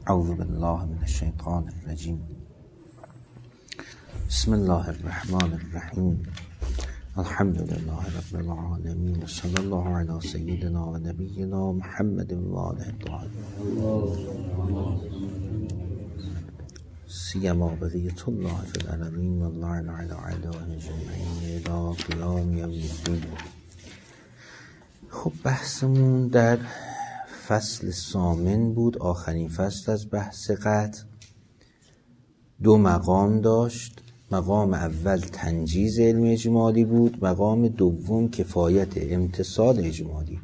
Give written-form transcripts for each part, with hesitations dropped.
اعوذ بالله من الشیطان الرجیم. بسم الله الرحمن الرحیم. الحمد لله رب العالمین و صلی الله علی سیدنا و نبینا محمد و آله الطاهرین سیما بقیة الله فی الارضین و اللعن علی اعدائهم اجمعین الی قیام یوم الدین. خب بحثمون در فصل ثامن بود، آخرین فصل از بحث قطع. دو مقام داشت. مقام اول تنجیز علم اجمالی بود، مقام دوم کفایت امتثال اجمالی.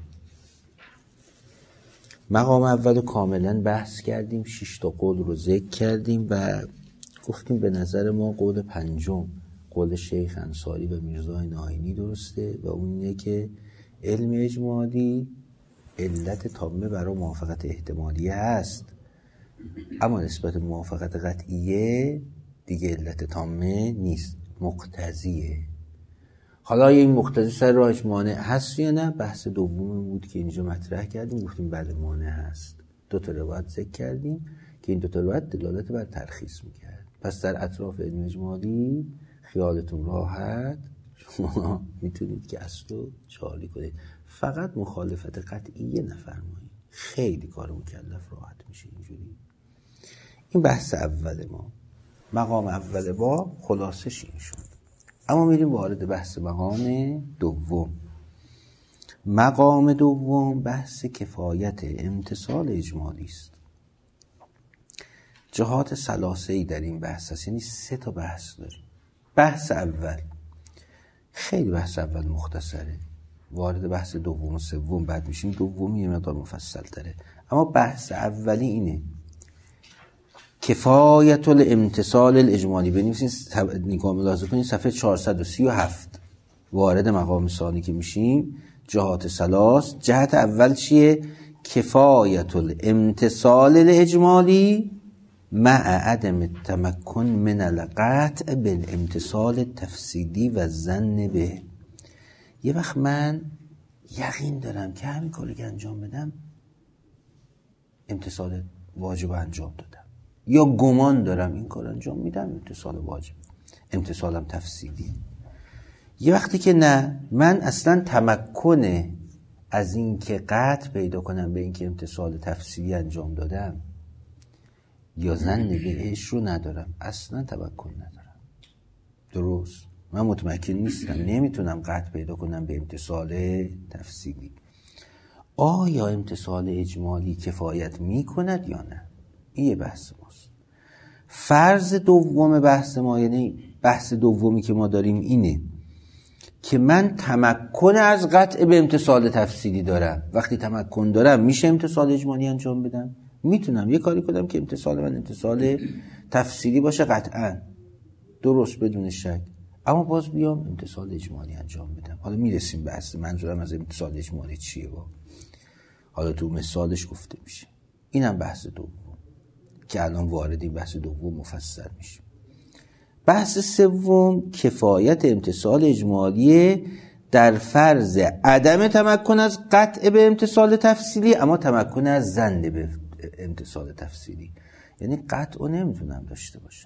مقام اول رو کاملا بحث کردیم، 6 تا قول رو ذکر کردیم و گفتیم به نظر ما قول پنجم، قول شیخ انصاری و میرزا ناینی درسته و اون اینه که علم اجمالی علت تامه برای موافقت احتمالیه هست، اما نسبت موافقت قطعیه دیگه علت تامه نیست، مقتضیه. حالا این مقتضی سر راهش مانع هست یا نه؟ بحث دوم بود که اینجا مطرح کردیم، گفتیم بله مانع هست. دو تا روایت ذکر کردیم که این دو تا روایت دلالت بر ترخیص میکرد. پس در اطراف علم اجمالی خیالتون راحت، شما میتونید که اصلو چالی کنید، فقط مخالفت قطعیه نفرمایید، خیلی کار مکلف راحت میشه اینجوری. این بحث اول ما، مقام اول با خلاصش این شد. اما میریم وارد بحث مقام دوم. مقام دوم بحث کفایت امتثال اجمالی است. جهات ثلاثه‌ای در این بحث هست، یعنی 3 تا بحث داریم. بحث اول، خیلی بحث اول مختصره، وارد بحث دوم و سوم بعد میشیم، دومی یه مقدار مفصل تره. اما بحث اولی اینه کفایت الامتثال الاجمالی. بنویسین نگاه ملاحظه کنین صفحه 437. وارد مقام ثانی که میشیم، جهات ثلاث. جهت اول چیه؟ کفایت الامتثال الاجمالی مع عدم التمکن من القطع بالامتثال التفصیلی و الظن به. یه وقت من یقین دارم که همین کاری که انجام بدم امتثال واجب انجام دادم، یا گمان دارم این کار انجام میدم امتثال واجب، امتثالم تفصیلی. یه وقتی که نه، من اصلا تمکن از این که قطع پیدا کنم به این که امتثال تفصیلی انجام دادم یا ظن بهش رو ندارم، اصلا تمکن ندارم. درست؟ من متمکن نیستم، نمیتونم قطع پیدا کنم به امتثال تفصیلی. آیا امتثال اجمالی کفایت میکند یا نه؟ این یه بحث ماست. فرض دوم بحث ما، یعنی بحث دومی که ما داریم اینه که من تمکن از قطع به امتثال تفصیلی دارم. وقتی تمکن دارم میشه امتثال اجمالی انجام بدم، میتونم یه کاری کنم که امتثال من امتثال تفصیلی باشه قطعا، درست بدون شک، اما باز بیام امتثال اجمالی انجام بدم. حالا میرسیم به اصل منظورم از امتثال اجمالی چیه با. حالا تو مثالش گفته میشه. اینم بحث دوم که الان وارد این بحث دوم مفصل میشیم. بحث سوم کفایت امتثال اجمالی در فرض عدم تمکن از قطع به امتثال تفصیلی اما تمکن از ظن به امتثال تفصیلی. یعنی قطع رو نمیتونم داشته باشم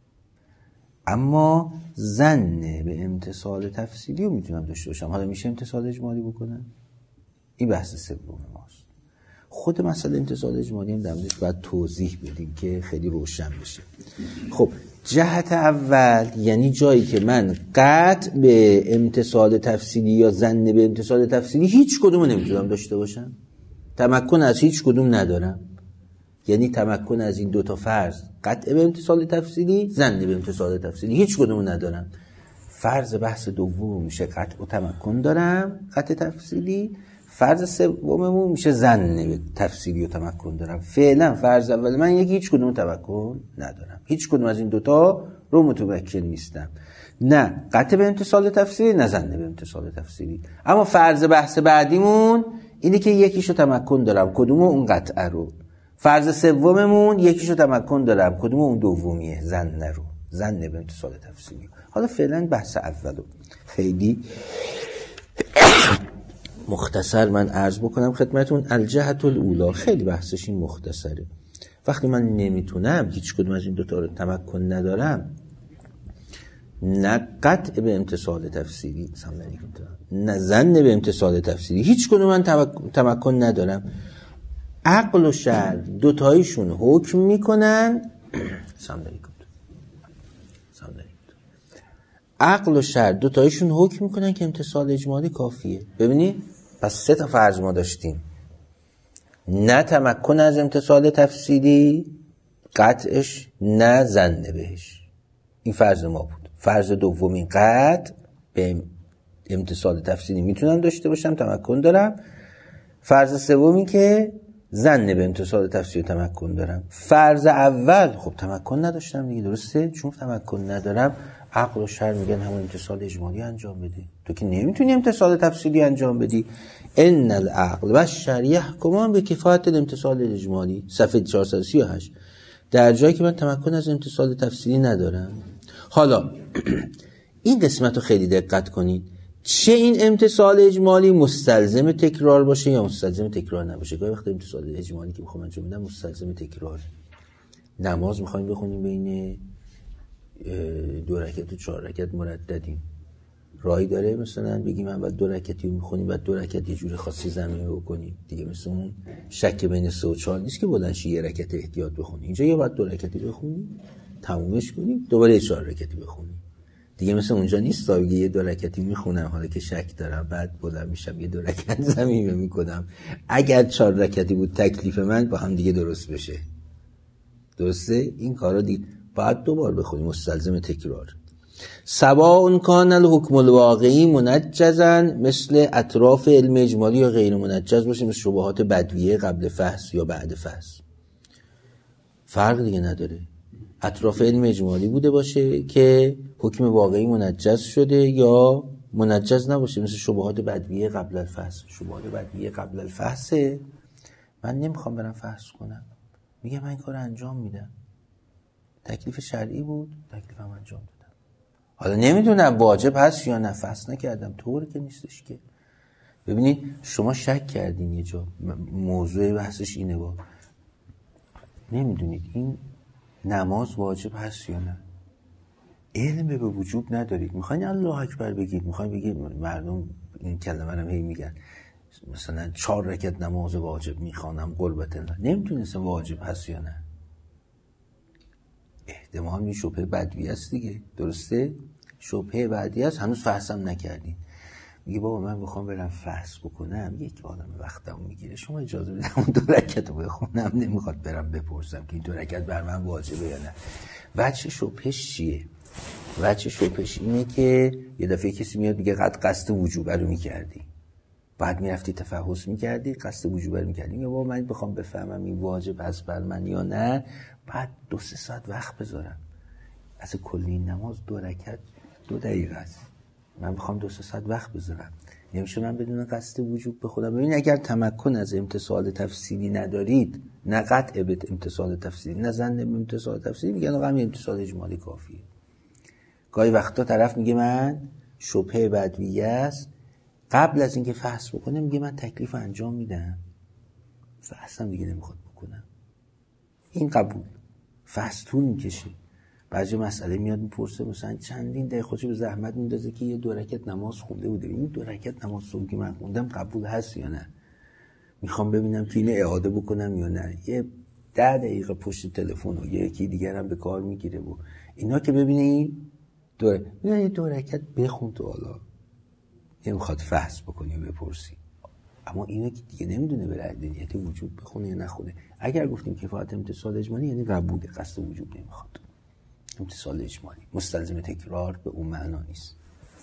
اما ظن به امتثال تفصیلی رو میتونم داشته باشم. حالا میشه امتثال اجمالی بکنم؟ این بحث سوم ماست. خود مسئله امتثال اجمالی هم در موردش باید توضیح بدیم که خیلی روشن بشه. خب جهت اول یعنی جایی که من قطع به امتثال تفصیلی یا ظن به امتثال تفصیلی هیچ کدوم نمیتونم داشته باشم، تمکن از هیچ کدوم ندارم. یعنی تمکن از این 2 تا فرض، قطع به امتثال تفصیلی، ظن به امتثال تفصیلی، هیچ کدوم ندارم. فرض بحث دوم میشه قطع و تمکن دارم، قطع تفصیلی. فرض سوممون میشه ظن به تفصیلی و تمکن دارم. فعلا فرض اول من هیچ کدوم تمکن ندارم، هیچ کدوم از این 2 تا رو متمکن نیستم، نه قطع به امتثال تفصیلی نه ظن به امتثال تفصیلی. اما فرض بحث بعدیمون اینه که یکیشو تمکن دارم، کدوم اون قطعه رو. فرض سوممون یکیشو تمکن دارم، کدوم اون دومیه، ظن رو، ظن به امتثال تفصیلی. حالا فعلا بحث اولو خیلی مختصر من عرض بکنم خدمتون. الجهت الاولی خیلی بحثش این مختصره. وقتی من نمیتونم هیچ کدوم از این دوتا رو تمکن ندارم، نه قطع به امتصال تفسیری نه ظن به امتصال تفسیری، هیچ کدوم من تمکن ندارم، عقل و شرع دوتایشون حکم میکنن. عقل و شرع دوتایشون حکم میکنن که امتصال اجمالی کافیه. ببینید پس 3 تا فرض ما داشتیم: نه تمکن از امتصال تفسیری قطعش، نه ظن بهش. این فرض ما بود. فرض دومی قطع به امتصال تفسیری میتونم داشته باشم، تمکن دارم. فرض سومی که ظن به امتصال تفسیری تمکن دارم. فرض اول خب تمکن نداشتم دیگه، درسته؟ چون تمکن ندارم عقل و شرع میگن همون امتصال اجمالی انجام بده. تو که نمیتونی امتصال تفسیری انجام بدی. ان العقل و الشرع یحکمان به کفایت الامتصال الاجمالی، صفحه 438. در جایی که من تمکن از امتصال تفسیری ندارم. حالا این قسمت رو خیلی دقت کنید، چه این امتصال اجمالی مستلزم تکرار باشه یا مستلزم تکرار نباشه. گاهی وقت امتصال اجمالی که میخوام انجام بدم مستلزم تکرار. نماز میخوایم بخونیم بین 2 رکعت و 4 رکعت مرددیم، راهی داره مثلا بگیم من بعد 2 رکعتی رو میخونیم، بعد 2 رکعت یه جور خاصی زمینه بکنیم دیگه، مثلا اون شک بین 3 و 4 نیست که بلندشی 1 رکعت احتیاط بخونیم. اینجا یا بعد 2 رکعتی بخونیم تمومش کنیم، دوباره 4 رکعتی بخونیم دیگه. مثل اونجا نیست تا بگی 2 رکعتی میخونم حالا که شک دارم بعد بلند میشم 2 رکعت زمینه میکنم. اگر 4 رکعتی بود تکلیف من با هم دیگه درست بشه، درسته؟ این کارا دیگه بعد 2 بار بخونیم، مستلزم تکرار. سواء کان الحکم الواقعی منجزا مثل اطراف علم اجمالی یا غیر منجز باشه، مثل شبهات بدویه قبل فحص یا بعد فحص، فرق دیگه نداره. اطراف علم اجمالی بوده باشه که حکم واقعی منجز شده یا منجز نباشه، مثل شبهات بدویه قبل الفحص. شبهات بدویه قبل الفحص من نمیخوام برم فحص کنم، میگم من این کار انجام میدم، تکلیف شرعی بود، تکلیفم انجام دادم. حالا نمیدونم واجب هست یا نه، فحص نکردم، طوری که نیستش که. ببینید شما شک کردین یه جا، موضوع بحثش اینه، با نمیدونید این نماز واجب هست یا نه، علم به وجوب ندارید، میخواین الله اکبر بگید، میخواین بگید مردم این کلمه رو هی میگن مثلا 4 رکعت نماز واجب میخوانم قربت الله، نمیتونستم واجب هست یا نه. احتمال می شبهه بدوی است دیگه، درسته؟ شبهه بدوی است، هنوز فحصم نکردین. میگه بابا من میخوام برم فحص بکنم، یک عالم وقتم میگیره، شما اجازه بدید اون 2 رکعت رو بخونم، نمیخواد برم بپرسم که این 2 رکعت بر من واجبه یا نه. وجه شبهش چیه؟ وجه شبهش اینه که یه دفعه کسی میاد میگه قصد وجوب رو میکردی، بعد میرفتی تفحص میکردی قصد وجوب رو میکردی، میگه بابا من بخوام بفهمم این واجب هست بر من یا نه بعد 2-3 ساعت وقت بذارم. از کلی نماز 2 رکعت 2 دقیقه است، من بخوام 2-3 ساعت وقت بذارم، نمیشه من بدون قصد وجوب بخونم. ببین اگر تمکن از امتصال تفصیلی ندارید، نه قطع به امتصال تفصیلی نه ظن به امتصال تفصیلی، میگن آقا همین امتصال اجمالی کافیه. گاهی وقتا طرف میگه من شبهه بدویه است، قبل از اینکه فحص بکنه میگه من تکلیف انجام میدم، فحصم دیگه نمیخواد بکنم. این قبول، فحص طول میکشه. بعضی مسئله میاد میپرسه مثلا چندین دقیقه خودشو به زحمت میندازه که یه 2 رکعت نماز خونده بوده، این 2 رکعت نماز صبح که من خوندم قبول هست یا نه، میخوام ببینم که اینو اعاده بکنم یا نه. یه 10 دقیقه پشت تلفن و یکی دیگر هم به کار میگیره و اینا که ببینی 2 رکعت بخون تو، حالا نمیخواد فحص بکنی و بپرسی. اما اینو که دیگه نمیدونه به ردیت وجود بخونه یا نخونه. اگر گفتیم کفایت امتصال اجمالی یعنی قبوله، قصد وجود نمیخواد. امتصال اجمالی مستلزم تکرار به اون معنا نیست.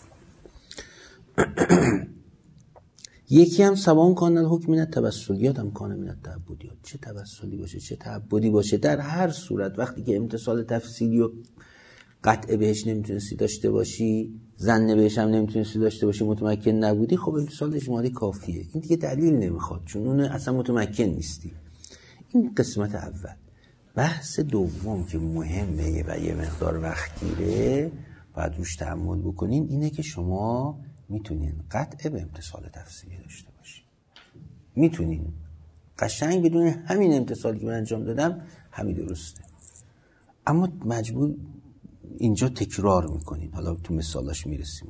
یکی هم سواء کان الحکم من التوسلیات هم کان من التعبدیات، چه توسلی باشه چه تعبدی باشه، در هر صورت وقتی که امتصال تفصیلی و قطع بهش نمیتونستی داشته باشی، ظن بهش هم نمیتونستی داشته باشی، متمکن نبودی، خب امتصال اجمالی کافیه. این دیگه دلیل نمیخواد چون اون اصلا متمکن نیستی. این قسمت اول. بحث دوم که مهمه و یه مقدار وقت گیره باید روش تأمل بکنین اینه که شما میتونین قطع به امتصال تفصیلی داشته باشین، میتونین قشنگ بدون همین امتثالی که من انجام دادم همین درسته. اما مجبور اینجا تکرار میکنیم. حالا تو مثالاش میرسیم.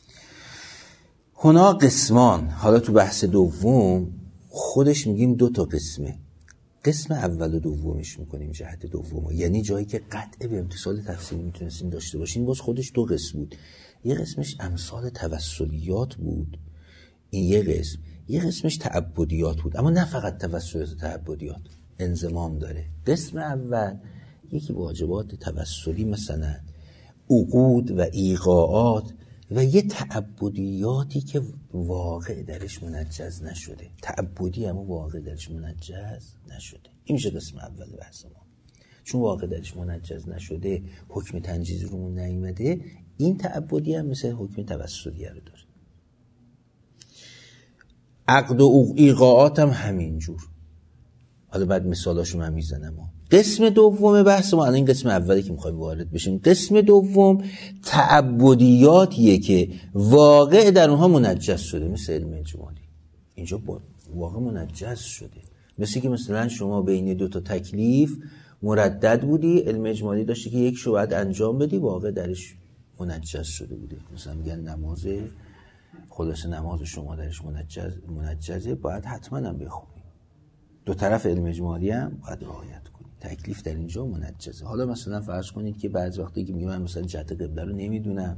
هنا قسمان، حالا تو بحث دوم خودش میگیم 2 تا قسمه. قسم اول و دومش میکنیم جهت دوم، یعنی جایی که قطع به امتثال تفصیلی میتونستیم داشته باشیم باز خودش 2 قسم بود. یه قسمش امثال توسلیات بود، این یه قسم. یه قسمش تعبدیات بود، اما نه فقط توسلیات و تعبدیات، انضمام داره. قسم اول یکی واجبات توسلی مثلا عقود و ایقاعات و یه تعبدیاتی که واقع درش منجز نشده. تعبدی اما واقع درش منجز نشده. این میشه قسم اول بحث ما. چون واقع درش منجز نشده، حکم تنجیز رومون نیومده، این تعبدی هم مثل حکم توسلی رو داره. عقد و ایقاعات هم همینجور. حالا بعد مثالاشو من میزنم. قسم دوم بحث ما، الان این قسم اولی که میخوایم وارد بشیم، قسم دوم تعبدیاتیه که واقع در اونها منجز شده، مثل علم اجمالی. اینجا واقع منجز شده، مثل که مثلا شما بین 2 تا تکلیف مردد بودی، علم اجمالی داشتی که یک شو باید انجام بدی، واقع درش منجز شده بوده. مثلا میگن نماز، خلاص نماز شما درش منجزه، باید حتما هم بخونی. 2 طرف علم اجمالی هم باید رعایت کنی. تکلیف در اینجا منجزه. حالا مثلا فرض کنید که بعضی وقتی که میگم من مثلا جهت قبله رو نمیدونم،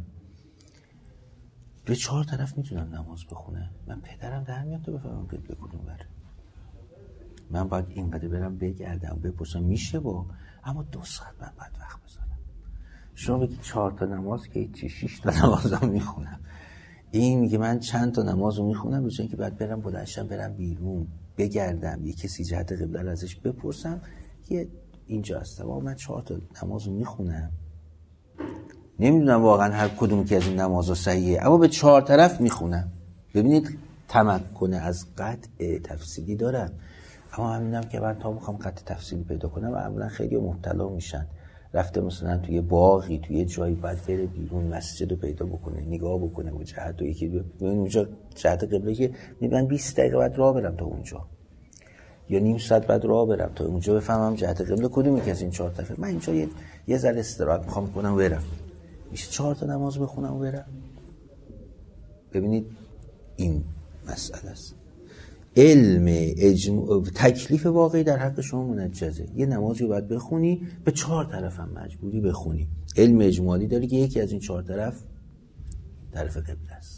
به 4 طرف میتونم نماز بخونم. من پدرم در میاد تو بفهمم قبله کدوم بره. من باید اینقدر برم بگردم بپرسم میشه اما 2 ساعت من باید وقت بذارم. شما بگید 4 تا نماز که هیچی، 6 تا نمازم میخونم. این میگه من چند تا نمازو میخونم به جای اینکه بعد برم بلندشم برم بیرون بگردم یه کسی جهت قبله رو ازش بپرسم که اینجا هستم. من 4 تا نمازو میخونم، نمیدونم واقعا هر کدوم که از این نمازها صحیحه، اما به 4 طرف میخونم. ببینید تمکن از قطع تفصیلی دارم. اما همینم که من تا بخوام قطع تفصیلی پیدا کنم معمولا خیلی مبتلا میشن. رفته مثلا توی باغی توی جایی باید بره بیرون مسجد رو پیدا بکنه، نگاه بکنه و جهت و یکی ببین اونجا جهت قبله که میگن 20 دقیقه بعد راه برم تا اونجا یا نیم ساعت بعد راه برم تا اونجا بفهمم جهت قبله کدومی که از این 4 طرفه. من اینجا یه ذره استراحت میخوام کنم برم، میشه 4 تا نماز بخونم و برم. ببینید این مسئله است. علم تکلیف واقعی در حق شما منجزه. یه نمازی رو باید بخونی، به 4 طرف هم مجبوری بخونی. علم اجمالی داری که یکی از این 4 طرف قبله است.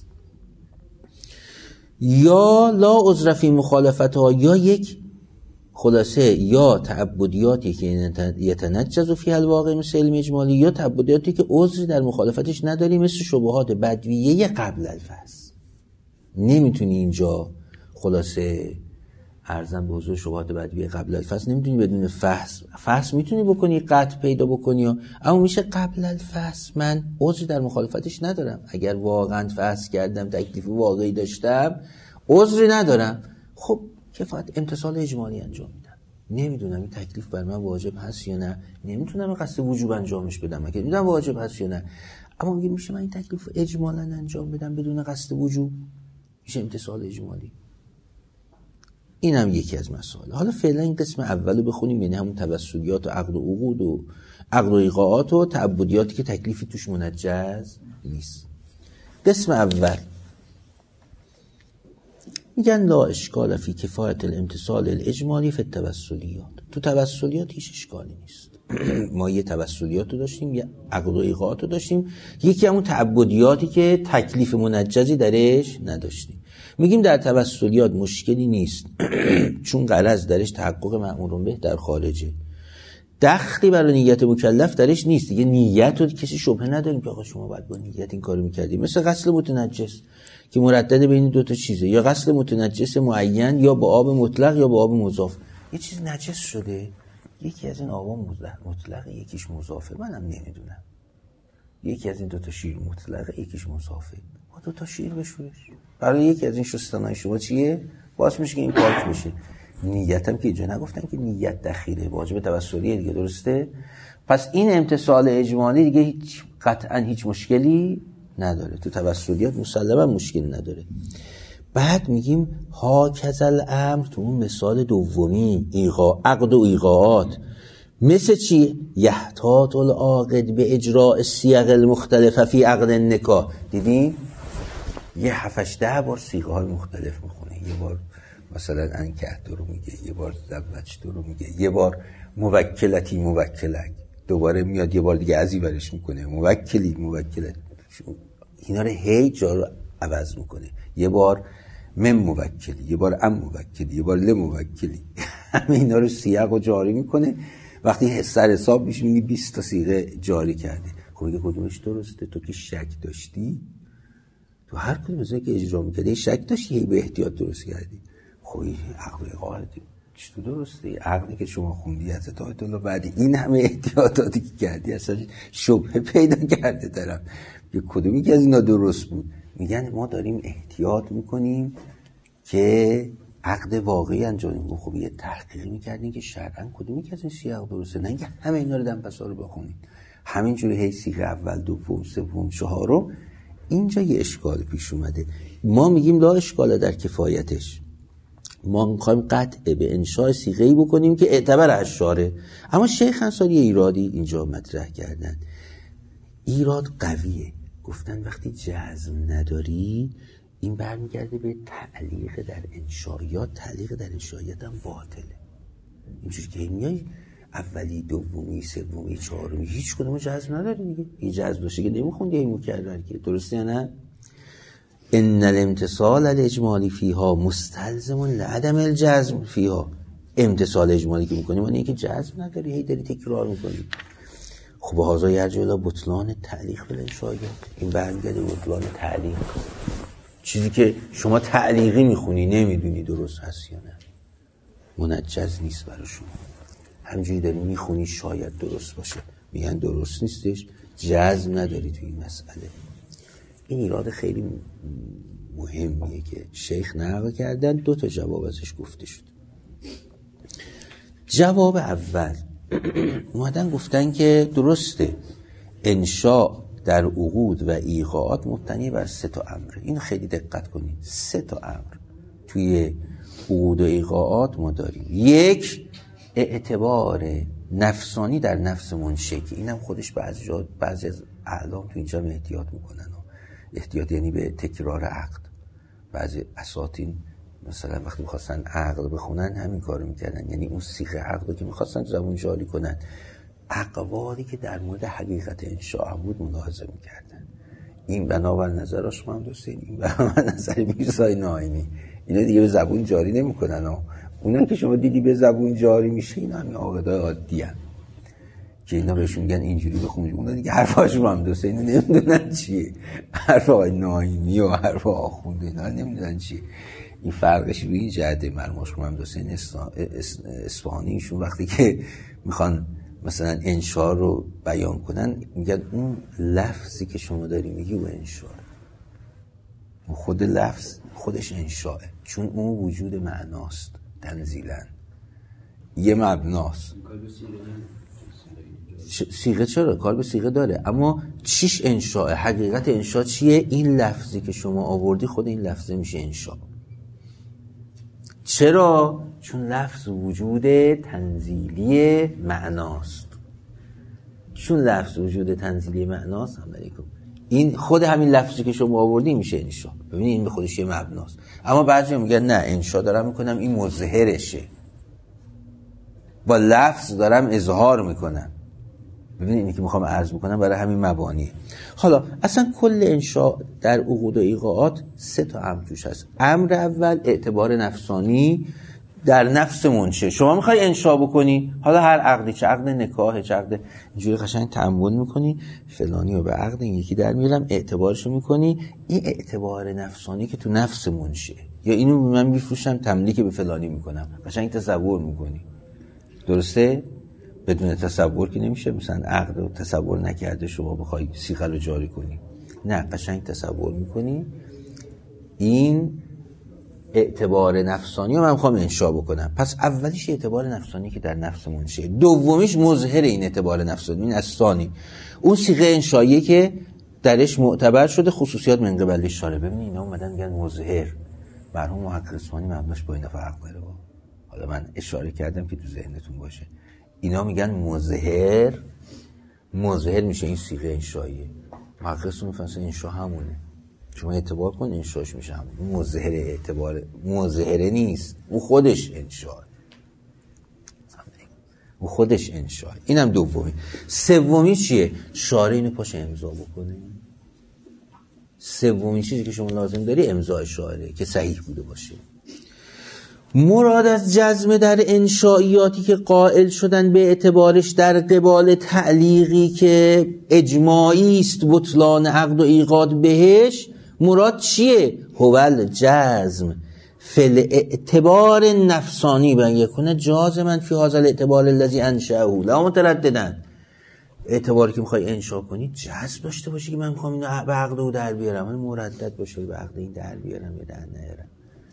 یا لا عذر فی مخالفتها، یا یک خلاصه یا تعبدیاتی که یتنجز فی الواقع مثل علم اجمالی، یا تعبدیاتی که عذری در مخالفتش نداری مثل شبهات بدویه قبل الفصل. نمیتونی اینجا خلاصه ارزم به حضور شبهات بدویه قبل الفصل نمیتونی بدون فحص میتونی بکنی قطع پیدا بکنی، اما میشه قبل الفصل من عذری در مخالفتش ندارم. اگر واقعا فحص کردم تکلیف واقعی داشتم عذری ندارم، خب کفایت امتثال اجمالی انجام میدم. نمیدونم این تکلیف بر من واجب هست یا نه، نمیتونم قصد وجوب انجامش بدم اگه میدونم واجب هست یا نه، اما میشه من این تکلیف اجمالا انجام بدم بدون قصد وجوب، میشه امتثال اجمالی. این هم یکی از مسائل. حالا فعلا این قسم اولو بخونیم، یعنی همون توسلیات و عقد و عقود و عقد و ایقاعات و تعبدیاتی که تکلیفی توش منجز نیست. قسم اول میگن لا اشکال فی کفایت الامتثال الاجمالی فی التوسلیات. تو توسلیات هیچ اشکالی نیست. ما یه توسلیات رو داشتیم، یه عقد و ایقاعات رو داشتیم، یکی همون تعبدیاتی که تکلیف منجزی درش نداشتیم. میگیم در توسلیات مشکلی نیست چون غرض درش تحقق مأمور به در خارجه، دخلی برای نیت مکلف درش نیست. دیگه نیت رو کسی شبهه نداریم که آقا شما باید با نیت این کارو میکردیم. مثل غسل متنجس که مردد بین 2 تا چیزه، یا غسل متنجس معین یا با آب مطلق یا با آب مضاف. یه چیز نجس شده، یکی از این آبا مطلق یکیش مضافه، منم نمیدونم، یکی از این 2 تا شیر مطلق یکیش مضافه، با 2 تا شیر بشورش. برای یکی از این شستنای شما چیه؟ باعث میشه که این پاک بشه. نیتم که اینجا نگفتن که نیت دخیله، واجب توسلیه دیگه، درسته؟ پس این امتثال اجمالی دیگه قطعا هیچ مشکلی نداره، تو توسلیات مسلما مشکلی نداره. بعد میگیم ها کزل امر تو اون مثال دومی عقد و ایقاعات مثل چی؟ یحتاط العاقد به اجراء الصیغ المختلفه فی عقد النکاح. دیدیم یه 7-8 بار صیغه های مختلف میخونه. یه بار مثلا انکحت رو میگه، یه بار زوجت رو میگه، یه بار موکلتی موکلک، دوباره میاد یه بار دیگه ازی برش میکنه موکلی موکلت. اینا رو هی جا رو عوض میکنه. یه بار من موکلی، یه بار ام موکلی، یه بار ل موکلی. همه اینا رو سیاق و جاری میکنه. وقتی سر حساب میشه میگه 20 تا صیغه جاری کرده. خب میگه کدومش درسته؟ تو که شک داشتی، تو هر کدوم از که اجرا میکردی شک داشتی، به احتیاط درست کردی. خب این عقل قاعده چطور درسته؟ عقلی که شما خوندی از آیت الله بعد این همه احتیاطاتی که کردی اصلا شبهه پیدا کرده طرف که کدومی که از اینا درست بود. میگن ما داریم احتیاط میکنیم که عقد واقعی انجام بدیم. خب یه تحقیقی میکردین که شرعاً کدومی که از این سیاق درسته، نه اینکه همه اینا رو دمپسا رو بخونید همینجوری هی صیغه اول دوم سوم چهارم. اینجا یه اشکال پیش اومده. ما میگیم لا اشکال در کفایتش، ما میخوایم قطع به انشاء صیغه‌ای بکنیم که اعتبر اشاره. اما شیخ انصاری ایرادی اینجا مطرح کردن، ایراد قویه. گفتن وقتی جزم نداری این برمیگرده به تعلیق در انشاء، یا تعلیق در انشائیت هم باطله. اینجوری که میای اولی دومی سومی چهارمی هیچ کدوم جزم نداری دیگه. این جزم داشته که نمیخوندی این مکرر که درسته یا نه؟ ان الامتصال الاجمالی فیها مستلزم لعدم الجزم فیها. امتصال اجمالی که میکنی معنی اینکه جزم نداری، هی داری تکرار میکنی. خب هذا یرجع الی بطلان تعلیق بالانشائیات. این برمیگرده به بطلان تعلیق. چیزی که شما تعلیقی میخونی نمیدونی درست هست یا نه، منجز نیست برای شما. همینجوری داری میخونی شاید درست باشه، میگن درست نیستش، جزم نداری تو این مسئله. این ایراد خیلی مهمیه که شیخ نقل کردن. 2 تا جواب ازش گفته شد. جواب اول اومدن گفتن که درسته انشاء در عقود و ایقاعات مبتنی بر 3 تا امر. اینو خیلی دقت کنید. 3 تا امر توی عقود و ایقاعات ما داریم. 1 اعتبار نفسانی در نفس منشی، اینم خودش بعضی از اعلام تو اینجا احتیاط میکنن. احتیاط یعنی به تکرار عقد. بعضی اساطین مثلا وقتی میخواستن عقد بخونن همین کارو میکردن، یعنی اون صیغه عقد که میخواستن زبون جاری کنن اقوالی که در مورد حقیقت انشاء بود ملاحظه میکردن. این بنابر نظر آشوند حسین، این بنابر نظر میرزای ناینی، اینا دیگه به زبون جاری نمیکنن. اونا که شما دیدی به زبون جاری میشه اینا همین عقدای عادی هستن که اینا بهشون میگن اینجوری بخونید. اونا دیگه حرفاشون هم دوسته اینا نمیدونن چیه، حرف آقای ناینی و حرف آخوند اینا نمیدونن چیه. این فرقش روی این جهده. مرموش هم دوسته اصفهانی ایشون وقتی که میخوان مثلا انشاء رو بیان کنن میگن اون لفظی که شما داری میگی و انشاء، خود لفظ خودش انشاءه، چون اون وجود معناست تنزیلا، یه مبناست. صیغه چرا؟ کار به صیغه داره، اما چیش انشاء؟ حقیقت انشاء چیه؟ این لفظی که شما آوردی خود این لفظه میشه انشاء. چرا؟ چون لفظ وجود تنزیلی معناست. چون لفظ وجود تنزیلی معناست این خود همین لفظی که شما آوردی میشه انشاء. ببینید این به خودش یه مبناست. اما بعضی میگن نه انشاء دارم میکنم این مظهرشه، با لفظ دارم اظهار میکنم. ببینید اینی که میخوام عرض بکنم برای همین مبانی. حالا اصلا کل انشاء در عقود و ایقاعات 3 تا امر توش هست. امر اول اعتبار نفسانی در نفس منشأ. شما میخوای انشاء بکنی، حالا هر عقدی، چه عقد نکاح چه عقد، اینجوری قشنگ تأمل میکنی فلانی رو به عقد این یکی در میارم اعتبارشو میکنی. این اعتبار نفسانی که تو نفس منشأ، یا اینو من میفروشم تملیک به فلانی میکنم، قشنگ تصور میکنی. درسته؟ بدون تصور که نمیشه مثلا عقد رو تصور نکرده شما بخوای صیغه رو جاری کنی. نه، قشنگ تصور میکنی این اعتبار نفسانی رو من میخوام انشاء بکنم. پس اولیش اعتبار نفسانی که در نفس منشأ، دومیش مظهر این اعتبار نفسانی، این ثانی اون صیغه انشایی که درش معتبر شده خصوصیات من قبل اشاره. ببینید اینا اومدن میگن مظهر، مرحوم محقق اصفهانی مبناش با اینا فرق داره. حالا من اشاره کردم که تو ذهنتون باشه. اینا میگن مظهر میشه این صیغه انشائیه. محقق اصفهانی مثلا انشا همونه، شما اعتبار کن انشاش میشه همون. مظهر اعتبار مظهره نیست، اون خودش انشاء، اون خودش انشاء. اینم دومی. سومی چیه؟ شارع اینو پاشه امضا بکنه. سومین چیزی که شما لازم داری امضای شاعره که صحیح بوده باشه. مراد از جزم در انشائیاتی که قائل شدن به اعتبارش در قبال تعلیقی که اجماعی است بطلان عقد و ایقاد بهش، مراد چیه؟ هول جزم فل اعتبار نفسانی بن یکونه جازما فی هذا الاعتبار الذی انشأه لا مترددن. اعتباری که میخوای انشا کنی جزم داشته باشی که من میخوام اینو به عقد او در بیارم، مردد باشه به عقد این در بیارم یا در نیارم.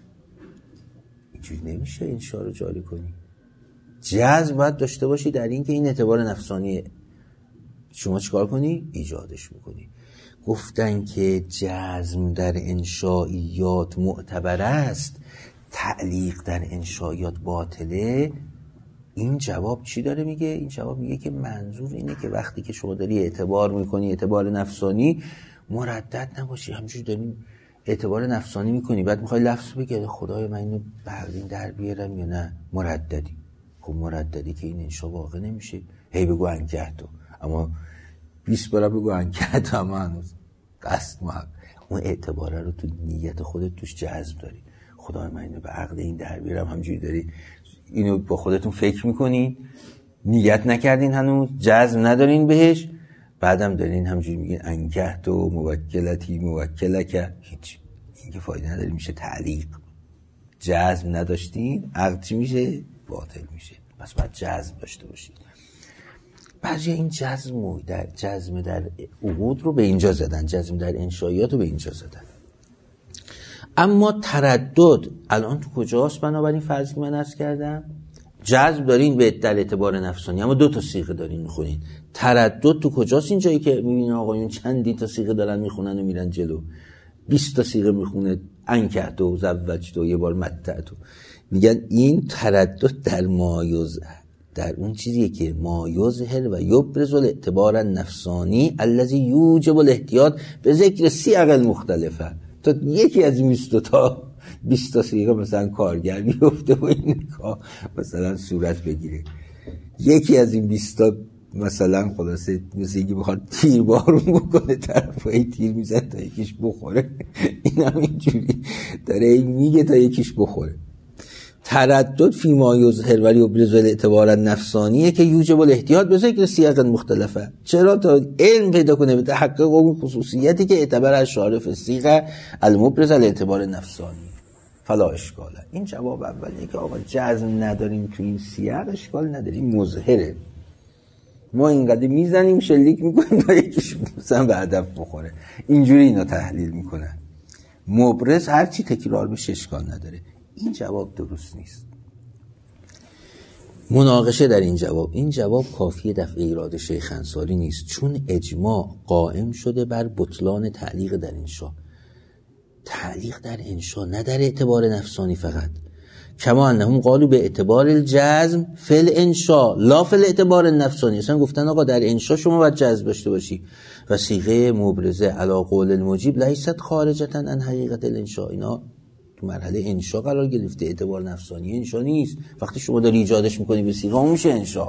اینجوری نمیشه انشا رو جاری کنی. جزم باید داشته باشی در این که این اعتبار نفسانی شما چیکار کنی؟ ایجادش میکنی. گفتن که جزم در انشائیات معتبر است، تعلیق در انشائیات باطله. این جواب چی داره میگه؟ این جواب میگه که منظور اینه که وقتی که شما داری اعتبار میکنی اعتبار نفسانی، مردد نباشی. همینجوری داری اعتبار نفسانی میکنی بعد میخوای لفظ بگی خدای من اینو بردین در بیارم یا نه، مرددی. خب مرددی که این انشا واقع نمیشه. هی بگو انکهتو، اما 20 بار بگو انکهتو، اما هنوز قصد محق. اون اعتباره رو تو نیت خودت توش جذب داری. خدای من اینو به عقد این در بیارم. همینجوری داری اینو با خودتون فکر میکنین، نیت نکردین، هنوز جزم ندارین بهش، بعدم دارین همینجوری میگین انکهتو موکلتی موکلک. هیچ، این که فایده نداره، میشه تعلیق. جزم نداشتین، عقد چی میشه؟ باطل میشه. پس باید جزم داشته باشید. بعضی این جزم در عقود رو به اینجا زدن، جزم در انشائیات رو به اینجا زدن. اما تردد الان تو کجاست؟ بنابراین فرضی که من عرض کردم جزم دارین به در اعتبار نفسانی، اما 2 تا صیغه دارین میخونین. تردد تو کجاست؟ این جایی که میبینین آقایون چندی تا صیغه دارن میخونن و میرن جلو. 20 تا صیغه میخونه انکهتو زوجتو یه بار متعتو. میگن این تردد در مایز، در اون چیزیه که ما یظهر و یبرز الاعتبار النفسانی الذی یوجب الاحتیاط به ذکر صیغ المختلفه. تا یکی از این 20 تا صیغه مثلا کارگر بیفته و این کار مثلا صورت بگیره. یکی از این 20 تا مثلا خلاصه مثل اینکه بخواد تیر بارون بکنه، طرفای تیر میزن تا یکیش بخوره. این هم اینجوری داره این میگه تا یکیش بخوره. تردد فی ما یظهر و یبرز الاعتبار النفسانیه که یوجب الاحتیاط به ذکر صیغ مختلفه. چرا؟ تا علم پیدا کنه به تحقق اون خصوصیتی که اعتبار از شارف صیغ المبرز الاعتبار النفسانی. فلا اشکاله. این جواب اولیه که آقا جزم نداریم تو این صیغ، اشکال نداریم، مظهره. ما اینقدر میزنیم شلیک میکنیم تا یکیش مثلا به هدف بخوره. اینجوری اینا تحلیل میکنن. مبرز هر چی تکرار بشه اشکال نداره. این جواب درست نیست. مناقشه در این جواب کافی دفع ایراد شیخ انصاری نیست، چون اجماع قائم شده بر بطلان تعلیق در انشا. تعلیق در انشا نه در اعتبار نفسانی فقط، کما انهم قالوا به اعتبار الجزم فل انشا لا فل اعتبار النفسانی. اصلا گفتن آقا در انشا شما باید جزم داشته باشی و صیغه مبرزه علی قول المجیب لیست خارجه عن حقیقت الانشا. اینا تو مرحله انشا قرار گرفته، اعتبار نفسانی انشا نیست. وقتی شما داری ایجادش میکنی به صیغه اون میشه انشا.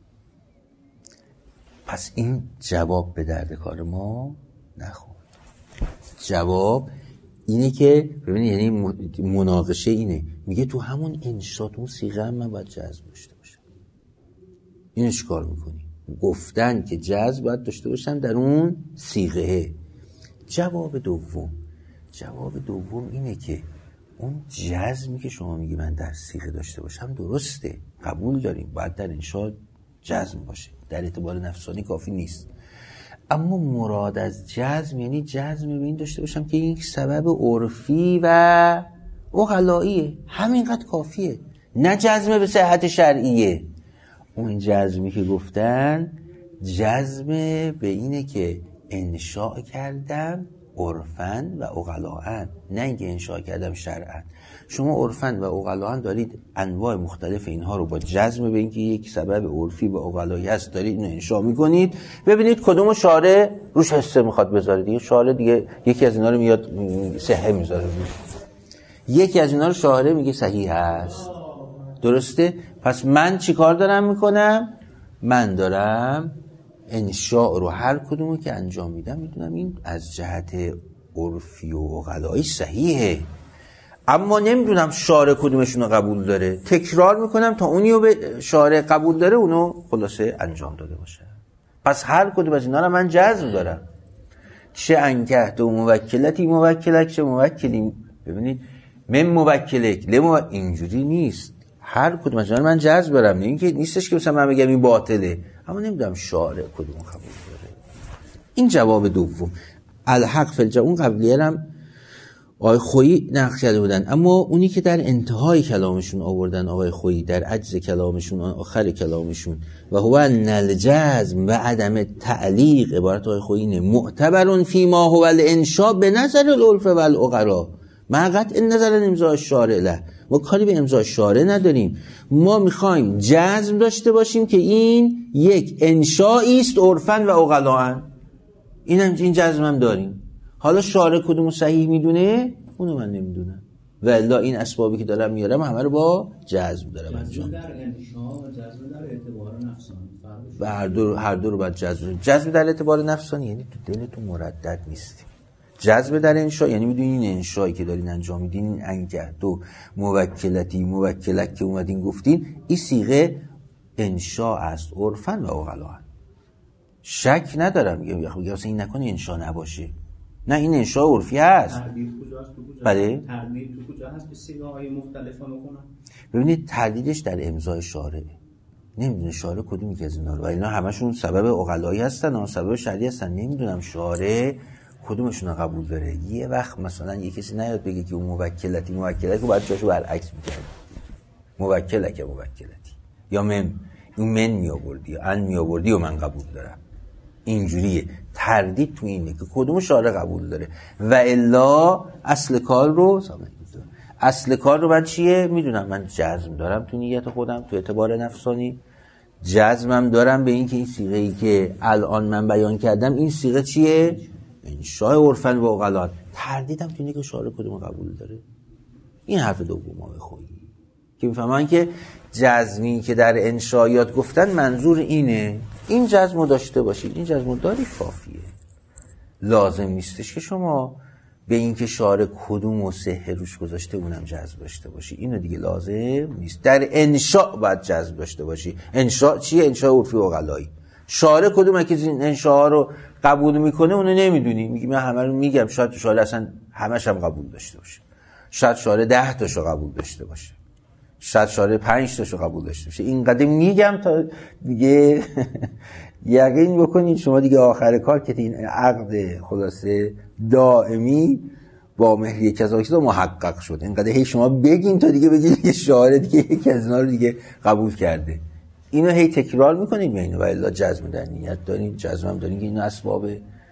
پس این جواب به درد کار ما نخورد. جواب اینه که ببینید، یعنی مناقشه اینه، میگه تو همون انشا تو صیغه هم من باید جزم داشته باشم. اینو چیکار میکنی؟ گفتن که جزم باید داشته باشم در اون صیغه. جواب دوم اینه که اون جزمی که شما میگی من در صیغه داشته باشم درسته، قبول داریم، باید در انشا جزم باشه، در اعتبار نفسانی کافی نیست. اما مراد از جزم یعنی جزم به این داشته باشم که این سبب عرفی و عقلاییه، همینقدر کافیه، نه جزم به صحت شرعیه. اون جزمی که گفتن جزم به اینه که انشاء کردم عرفن و عقلاءن، نه اینکه انشاء کردم شرعن. شما عرفن و عقلاءن دارید انواع مختلف اینها رو با جزم به اینکه یک سبب عرفی و عقلایی هست دارید اینو انشاء میکنید. ببینید کدوم شارع روش حسه میخواد بذاره دیگه. شارع دیگه یکی از اینا رو میاد صحه میذاره، یکی از اینا رو شارع میگه صحیح هست. درسته؟ پس من چی کار دارم میکنم؟ من دارم انشاء رو هر کدومو که انجام میدم میدونم این از جهت عرفی و عقلایی صحیحه، اما نمیدونم شارع کدومشون رو قبول داره. تکرار میکنم تا اونی رو به شارع قبول داره اونو خلاصه انجام داده باشه. پس هر کدوم از اینا رو من جزم دارم. چه انکه دو موکلتی موکلک چه موکلیم. ببینید من موکلک اینجوری نیست، هر کدوم از اینا رو من جزم دارم. نه اینکه نیستش که مثلا من بگم این باطله اما نمیدونم شارع کدوم قبول داره. این جواب دوم. الحق فی الجواب. اون قبلیه هم آقای خویی نقل کرده بودن، اما اونی که در انتهای کلامشون آوردن آقای خویی در عجز کلامشون آخر کلامشون و هو ان الجزم و عدم تعلیق، عبارت آقای خویی اینه: معتبر فی ما هو الانشاء به نظر العرف و العقلاء مع قطع نظر امضاء الشارع له. ما کاری به امضاء شارع نداریم، ما میخوایم جزم داشته باشیم که این یک انشائی است عرفاً و عقلاء. این جزم هم داریم. حالا شارع کدومو صحیح میدونه اونو من نمیدونم، و الا این اسبابی که دارم میارم همه رو با جزم دارم انجام میدم. در انشاء و جزم در اعتبار نفسانی و هر دو رو باید جزم در اعتبار نفسانی، یعنی تو دلتون مردد نیستی. جزم در انشاء یعنی میدونی این انشایی که دارین انجام میدین، این انگه تو موکلتی موکلک که اومدین گفتین، این صیغه انشاء است عرفاً و عقلاء. شک ندارم میگم اصلا این نکنه انشاء نباشه، نه این انشاء عرفی هست. تردید کجاست؟ تو کجا؟ بله؟ تردید تو کجا هست به صیغه‌های مختلفا بکنم؟ ببینید تردیدش در امضای شارع. نمیدونه شارع کدومی که از اینا رو، و اینا همشون سبب عقلایی هستن و سبب شرعی هستن. نمیدونم شارع کدومشون رو قبول داره. یه وقت مثلا یه کسی نیاد بگه که اون موکلتی موکلتی باید جاشو برعکس می‌کرد. موکلک یا من می آوردی یا ان می آوردی و من قبول دارم. اینجوریه. تردید تو اینه که کدوم شارع قبول داره، و الا اصل کار رو من چیه میدونم. من جزم دارم تو نیت خودم تو اعتبار نفسانی، جزمم دارم به این که این صیغه‌ای که الان من بیان کردم این صیغه چیه؟ انشاء عرفاً و عقلاء. تردیدم تو اینه که شارع کدوم قبول داره. این حرف دوم آقای خویی که میفهمن که جزمی که در انشایات گفتن منظور اینه، این جزمو داشته باشید، این جزمو داری کافیه. لازم نیستش که شما به این که شارع کدوم و صحه روش گذاشته اونم جزم داشته باشی. اینو دیگه لازم نیست. در انشاء باید جزم داشته باشی. انشاء چیه؟ انشاء عرفی و عقلایی. شارع کدومه که این انشاء رو قبول میکنه اونو نمیدونی. میگی من همه رو میگم، شاید شارع اصلا همش هم قبول داشته باشه، شاید شارع 10 تاشو قبول داشته باشه، شاید شارع 5 تاشو قبول داشته باشه. اینقدر میگم تا دیگه یقین بکنید شما دیگه آخر کار که این عقد خلاصه دائمی با مهر یک از آکسیدا محقق شد. اینقدر هی شما بگین تا دیگه بگید که شارع دیگه یکی از اینا رو دیگه قبول کرده. اینو هی تکرار میکنید به اینو، و الا جزم در نیت دارین، جزم هم دارین که این اسباب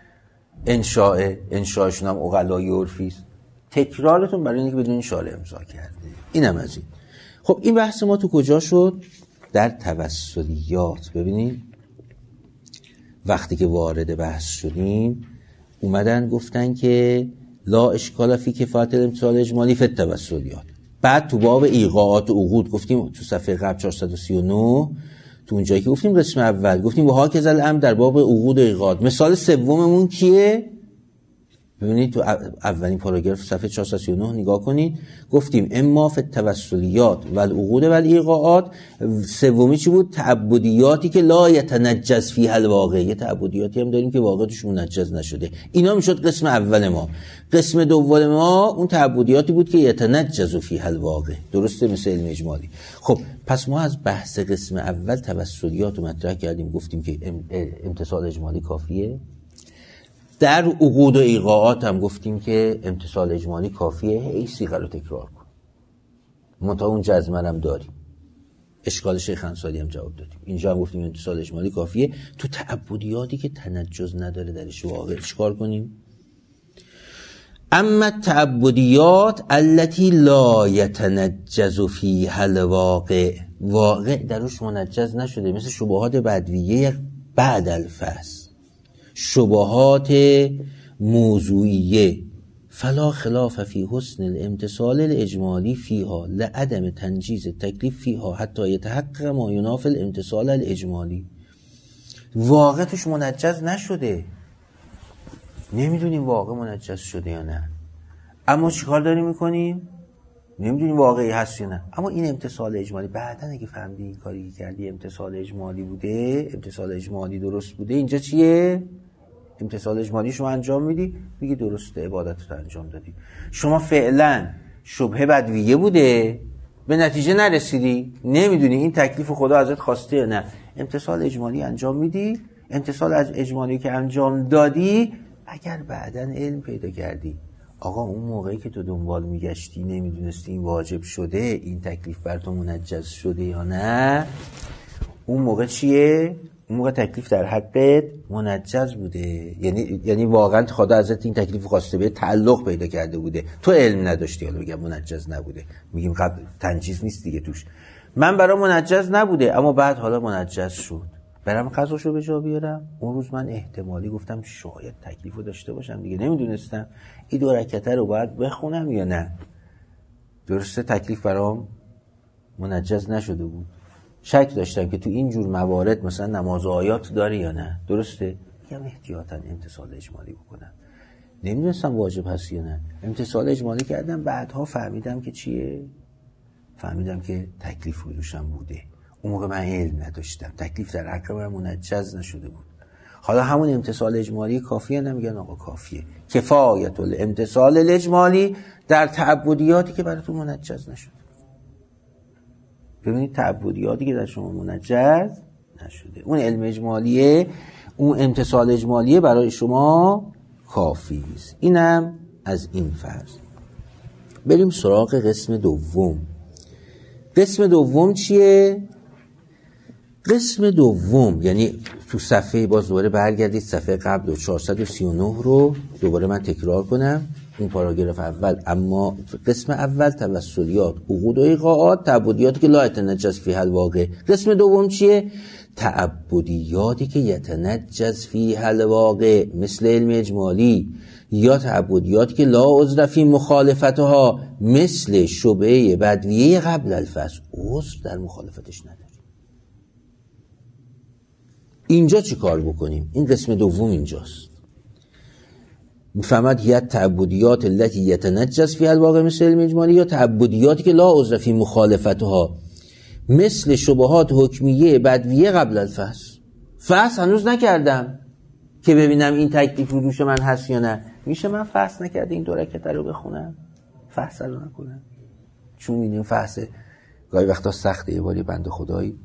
انشاءشون هم عقلایی و عرفی است. تکرارتون برای اینکه بدونین شارع امضا کرده. اینم از این. خب این بحث ما تو کجا شد؟ در توسلیات. ببینید وقتی که وارد بحث شدیم اومدن گفتن که لا اشکال فی کفایت الامتثال اجمالی فی التوسلیات. بعد تو باب ایقاعات و عقود گفتیم تو صفحه قبل 439 تو اون جایی که گفتیم قسم اول گفتیم و هاکذا الامر در باب عقود و ایقاعات. مثال سوممون کیه؟ ببینید تو اولین پاراگراف صفحه 439 نگاه کنید. گفتیم اما فی التوسلیات و العقود و الایقاعات. سومی چی بود؟ تعبدیاتی که لا یتنجس فیها الواقع. یه تعبدیاتی هم داریم که واقعش منجز نشده. اینا میشد قسم اول ما. قسم دوم ما اون تعبدیاتی بود که یتنجس فیها الواقع. درسته؟ مثل علم اجمالی. خب پس ما از بحث قسم اول توسلیات رو مطرح کردیم، گفتیم که امتثال اجمالی کافیه. در عقود و ایقاعات هم گفتیم که امتثال اجمالی کافیه. هی صیغه رو تکرار کن. منتها اون جزمه هم داریم. اشکال شیخ انصاری هم جواب دادیم. اینجا هم گفتیم امتثال اجمالی کافیه. تو تعبدیاتی که تنجز نداره درش واقع چیکار کنیم؟ اما تعبدیات التي لا يتنجز فيها الواقع، واقع دروش منجز نشده، مثل شبهات بدویه بعد الفصل، شبهات موضوعیه، فلا خلاف فی حسن الامتصال الاجمالی فیها لعدم تنجیز التکلیف فیها حتی یتحقق ما ینافی الامتصال الاجمالی. واقع توش منجز نشده، نمیدونیم واقع منجز شده یا نه، اما چیکار داریم میکنیم؟ نمیدونیم واقعی هست یا نه، اما این امتصال اجمالی بعدن اگه فهمیدی این کاری که کردی امتصال اجمالی بوده، امتصال اجمالی درست بوده، اینجا چیه؟ امتصال اجمالی شما انجام میدی، میگی درسته، عبادت رو انجام دادی. شما فعلا شبهه بدویه بوده، به نتیجه نرسیدی، نمیدونی این تکلیف خدا ازت خواسته یا نه، امتصال اجمالی انجام میدی. امتصال از اجمالی که انجام دادی، اگر بعدن علم پیدا کردی آقا اون موقعی که تو دنبال میگشتی نمیدونستی این واجب شده، این تکلیف بر تو منجز شده یا نه، اون موقع چیه؟ اون موقع تکلیف در حقت منجز بوده، یعنی واقعا خدا ازت این تکلیف خواسته، به تعلق پیدا کرده بوده، تو علم نداشتی، حالا بگم منجز نبوده، میگیم قبل تنجیز نیست دیگه توش، من برام منجز نبوده اما بعد حالا منجز شد، برام قضاشو به جا بیارم. اون روز من احتمالی گفتم شاید تکلیفو داشته باشم دیگه، نمیدونستم این 2 رکعته رو باید بخونم یا نه، درسته تکلیف برام منجز نشده بود، شک داشتم که تو این جور موارد مثلا نماز و آیات داره یا نه، درسته، میگم احتیاطاً امتصال اجمالی بکنم، نمیدونستم واجب هست یا نه، امتصال اجمالی کردم، بعدها فهمیدم که چیه، فهمیدم که تکلیف روشم بوده، اون موقع من علم نداشتم، تکلیف در حق من منجز نشده بود. حالا همون امتصال اجمالی کافیه؟ نمیگن آقا کافیه، کفایت الامتصال الاجمالی در تعبدیاتی که براتون منجز نشده. ببینید تعبدیاتی که در شما منجز نشده، اون علم اجمالیه، اون امتصال اجمالیه برای شما کافی است. اینم از این فرض. بریم سراغ قسم دوم. قسم دوم چیه؟ قسم دوم یعنی تو صفحه، باز دوباره برگردید صفحه قبل 439 رو دوباره من تکرار کنم، این پاراگراف اول. اما قسم اول توسلیات، عقود و ایقاعات، تعبدیاتی که لا یتنجز فیها الواقع. قسم دوم چیه؟ تعبدیاتی که یتنجز فیها الواقع، مثل علم اجمالی، یا تعبدیاتی که لا عذر فی مخالفتها، مثل شبهه بدویه قبل الفصل، عذر در مخالفتش نداره. اینجا چی کار بکنیم؟ این قسم دوم اینجاست. میفهمد یا تعبدیات التي یتنجز فیها الواقع مثل علم اجمالی، یا تعبدیاتی که لا عذر فی مخالفتها، مثل شبهات حکمیه بدویه قبل الفصل. فصل هنوز نکردم که ببینم این تکلیف رو دوش من هست یا نه، میشه من فصل نکرده این 2 رکعته رو بخونم، فصل رو نکنم، چون این فصل گاهی وقتا سخته. یه باری بنده خدایی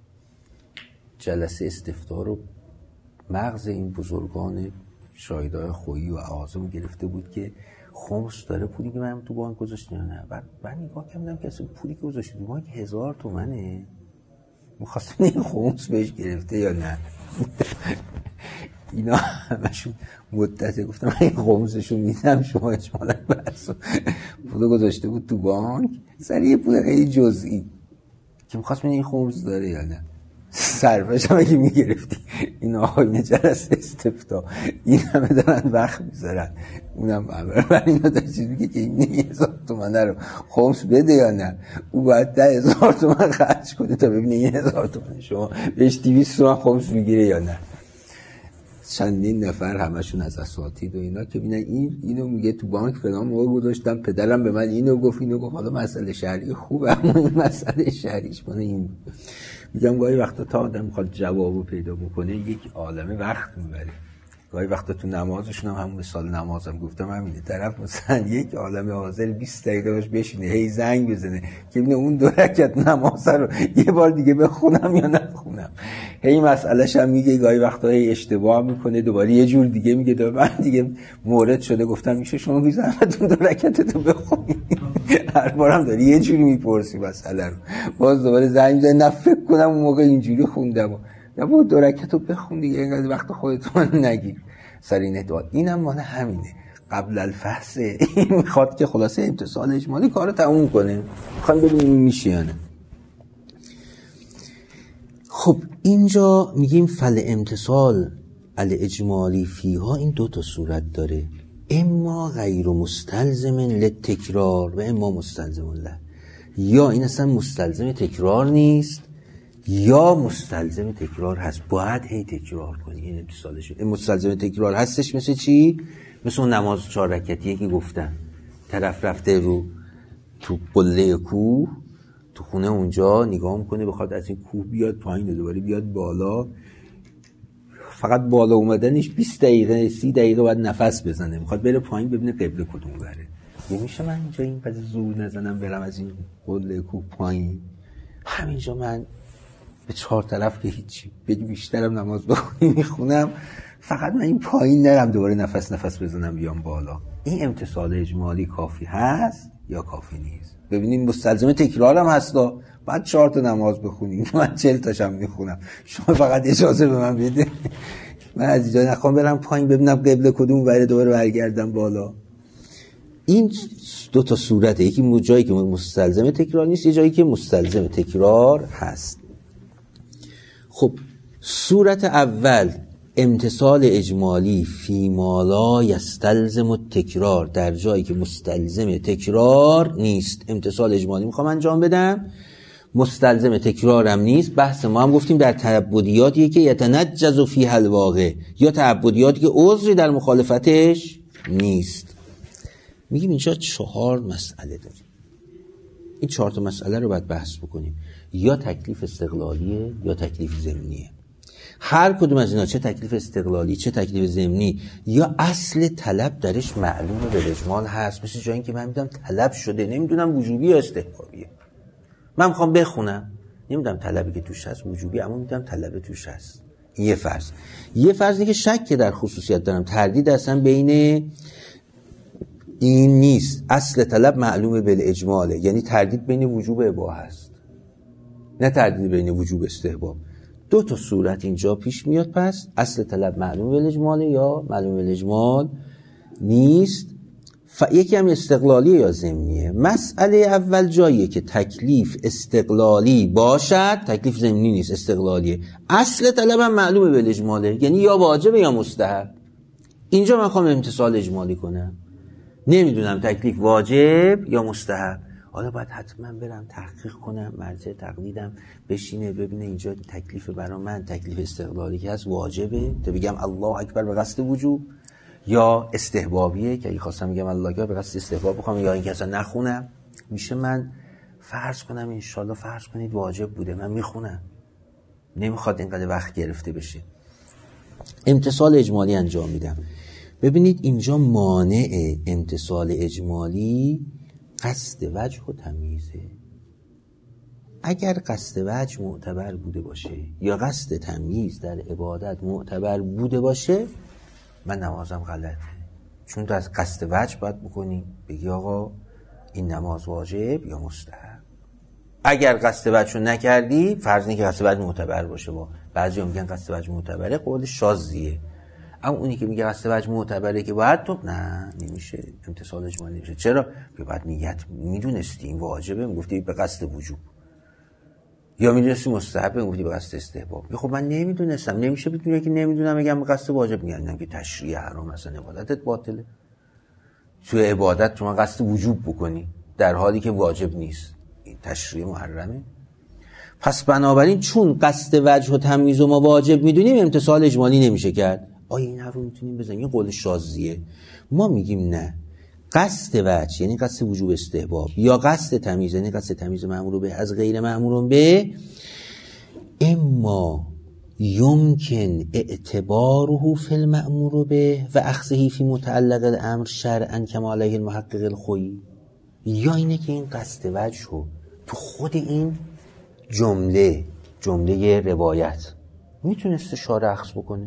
جلسه استفتاء رو مغز این بزرگان شاهدای خویی و اعاظم گرفته بود که خمس داره پولی که من تو بانک گذاشتم یا نه. بعد من نگاه کردم که اصلا پولی که گذاشته تو بانک 1000 تومنه، می‌خواستم این خمس بهش گرفته یا نه. اینا همشون مدته گفتم من این خمسشو میدم شما اجمالا بس پول گذاشته بود تو بانک، سر یه پول خیلی جزئی که می‌خواست این خمس داره یا نه. صرفش هم اگه میگرفتی این آقایون جلسه استفتاء این همه دارن وقت میذارن، اونم بر اینا در چیز میگه که این 1000 تومنه رو خمس بده یا نه، او باید 10,000 تومن خرج کنه تا ببینه این 1000 تومن شما بهش 200 تومن خمس میگیره یا نه. چندین نفر همشون از اساتید و اینا که ببینن اینو میگه تو بانک فلان موقع گذاشتم، پدرم به من اینو گفت، حالا مسئله شرعی خوبه اما این مسئله شرعیش مال این. میگم گاهی وقتا تا آدم میخواد جوابو پیدا بکنه یک عالمه وقت میبره. گاهی وقتا تو نمازشون هم همون مثال نمازم گفتم همینه، طرف مثلا یک عالمه حاضر 20 دقیقه باش بشینه هی زنگ بزنه که ببینه اون 2 رکعت نماز رو یه بار دیگه بخونم یا نخونم. هی مسئله‌ش هم میگه، گاهی وقتا هی اشتباه میکنه، دوباره یه جور دیگه میگه، دوباره من دیگه مورد شده گفتم میشه شما بی زحمت اون 2 رکعتتو بخونید. هر بارم داری یه جوری میپرسی مسئله رو، باز دوباره زنگ میزنه نه فکر کنم اون موقع اینجوری خوندم، نه بود 2 رکعتو بخون دیگه، اینقدر وقت خودت من نگیر سر این ادعا. اینم مال همینه، قبل الفحص، این میخواد که خلاصه امتصال اجمالی کارو تموم کنه، میخوام ببینیم میشه یا نه. خب اینجا میگیم فل امتصال الاجمالی فیها این دو تا صورت داره، اما غیر مستلزم للتکرار و اما مستلزم له. یا این اصلا مستلزم تکرار نیست یا مستلزم تکرار هست، باید هی تکرار کنی این امتصالش. این مستلزم تکرار هستش مثل چی؟ مثل اون نماز 4 رکعتیه که گفتن طرف رفته رو تو قله کوه تو خونه اونجا نگاه میکنه بخواد از این کوه بیاد پایین و دوباره بیاد بالا، فقط بالا اومدنش 20 دقیقه 30 دقیقه باید نفس بزنه، میخواد بره پایین ببینه قبله کدوم بره. میشه من اینجا این پس زور نزنم برم از این قله کوه پایین؟ همینجا من به 4 طرف که هیچی بگی بیشترم نماز بخونی میخونم، فقط من این پایین نرم دوباره نفس بزنم بیام بالا. این امتصال اجمالی کافی هست یا کافی نیست؟ ببینید مستلزم تکرارم هستا، بعد 4 تا نماز بخونیم، من 40 تاشم میخونم، شما فقط اجازه به من بده من از اینجا نخوام برم پایین ببینم قبله کدوم بره دوباره برگردم بالا. این دو تا صورته، یکی جایی که مستلزم تکرار نیست، یه جایی که مستلزم تکرار هست. خب صورت اول امتصال اجمالی فی ما لا یستلزم التکرار، در جایی که مستلزم تکرار نیست. امتصال اجمالی میخوام انجام بدم، مستلزم تکرارم نیست. بحث ما هم گفتیم در تعبدیاتیه که یتنجز فیها الواقع، یا تعبدیاتی که عذری در مخالفتش نیست. میگیم اینجا 4 مسئله داریم، این 4 تا مسئله رو باید بحث بکنیم. یا تکلیف استقلالیه یا تکلیف ضمنیه. هر کدوم از اینا، چه تکلیف استقلالی چه تکلیف ضمنی، یا اصل طلب درش معلومه به اجمال هست. مثل جایی که من میدونم طلب شده، نمیدونم وجوبی یا استحبابیه. من میخوام بخونم، نمیدونم طلبی که توش هست وجوبی، اما میدونم طلب توش هست. این یه فرض. یه فرض دیگه شک در خصوصیت دارم، تردید اصلا بین این نیست، اصل طلب معلومه بالاجماله، یعنی تردید بین وجوب و اباحه است، نه تردید بین وجوب استحباب. 2 تا صورت اینجا پیش میاد. پس اصل طلب معلومه بالاجماله یا معلومه بالاجمال نیست. یکی هم استقلالیه یا ضمنیه. مسئله اول جاییه که تکلیف استقلالی باشد، تکلیف ضمنی نیست، استقلالیه. اصل طلب هم معلومه بالاجماله، یعنی یا واجبه یا مستحب. اینجا من خواهم امتصال اجمالی کنم، نمیدونم تکلیف واجب یا مستحب. حالا باید حتما برم تحقیق کنم، مرجع تقلیدم بشینه ببینه اینجا تکلیف برای من تکلیف استقلالی که هست واجبه تا بگم الله اکبر به قصد وجوب، یا استحبابیه که اگه خواستم بگم الله اکبر به قصد استحباب بخوام، یا اینکه اصلا نخونم. میشه من فرض کنم انشالله فرض کنید واجب بوده، من میخونم، نمیخواد اینقدر وقت گرفته بشه، امتصال اجمالی انجام میدم. ببینید اینجا مانع امتصال اجمالی قصد وجه و تمییزه. اگر قصد وجه معتبر بوده باشه یا قصد تمییز در عبادت معتبر بوده باشه، من نمازم غلطه، چون تو از قصد وجه باید بکنی، بگی آقا این نماز واجب یا مستحب. اگر قصد وجه رو نکردی، فرض اینه که قصد وجه معتبر باشه. با بعضیا میگن قصد وجه معتبره، قول شاذیه. اما اونی که میگه قصد وجه معتبره که باید تو، نه نمیشه، امتصال اجمالی نمیشه. چرا؟ باید نیت میدونستی این واجبه، میگفتی به قصد وجوب، یا میدونستی مستحبه میگفتی به قصد استحباب. خب من نمیدونستم، نمیشه بدونی که نمیدونم میگم به قصد واجب، میگن که تشریع حرام اصلا عبادتت باطله. تو عبادت تو من قصد وجوب بکنی در حالی که واجب نیست، این تشریع محرمه. پس بنابراین چون قصد وجه و تمییز ما واجب میدونیم، امتصال اجمالی نمیشه کرد. آیا این حرف رو میتونیم بزنیم؟ این قول شاذیه. ما میگیم نه، قصد وجه یعنی قصد وجوب استحباب، یا قصد تمییز یعنی قصد تمییز مأمور به از غیر مأمور به، اما یمکن اعتباره فی المأمور به و اخذه فی متعلق الامر شرعا کما علیه المحقق الخویی، یا اینه که این قصد وجه رو تو خود این جمله روایت میتونسته شارع اخذ بکنه.